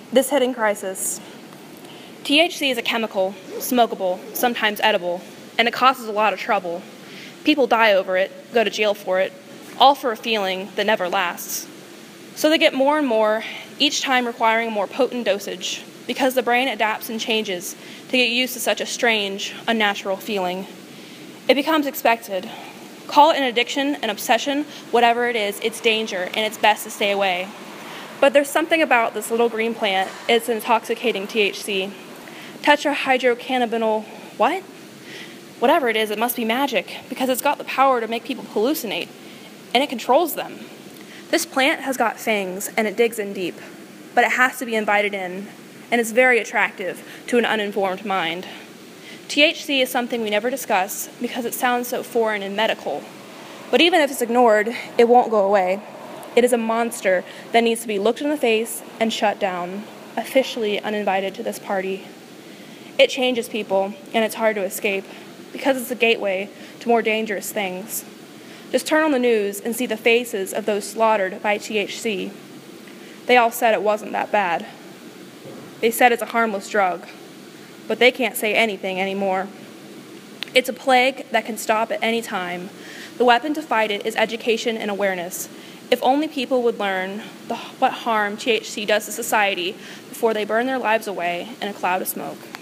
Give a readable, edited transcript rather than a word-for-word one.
This hidden crisis. THC is a chemical, smokable, sometimes edible, and it causes a lot of trouble. People die over it, go to jail for it, all for a feeling that never lasts. So they get more and more, each time requiring a more potent dosage, because the brain adapts and changes to get used to such a strange, unnatural feeling. It becomes expected. Call it an addiction, an obsession, whatever it is, it's danger, and it's best to stay away. But there's something about this little green plant, it's intoxicating THC. Tetrahydrocannabinol, what? Whatever it is, it must be magic, because it's got the power to make people hallucinate, and it controls them. This plant has got fangs, and it digs in deep, but it has to be invited in, and it's very attractive to an uninformed mind. THC is something we never discuss because it sounds so foreign and medical, but even if it's ignored, it won't go away. It is a monster that needs to be looked in the face and shut down, officially uninvited to this party. It changes people, and it's hard to escape, because it's a gateway to more dangerous things. Just turn on the news and see the faces of those slaughtered by THC. They all said it wasn't that bad. They said it's a harmless drug, but they can't say anything anymore. It's a plague that can stop at any time. The weapon to fight it is education and awareness. If only people would learn what harm THC does to society before they burn their lives away in a cloud of smoke.